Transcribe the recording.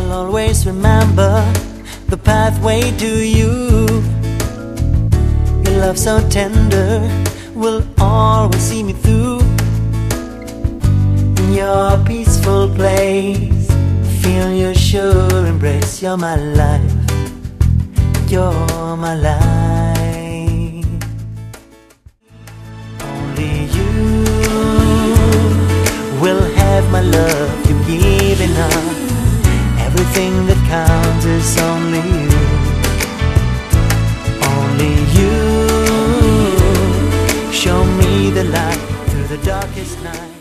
I'll always remember the pathway to you. Your love so tender will always see me through. In your peaceful place, feel your sure embrace. You're my life, you're my life. Only you will have my love, you're giving up. Everything that counts is only you. Only you show me the light through the darkest night.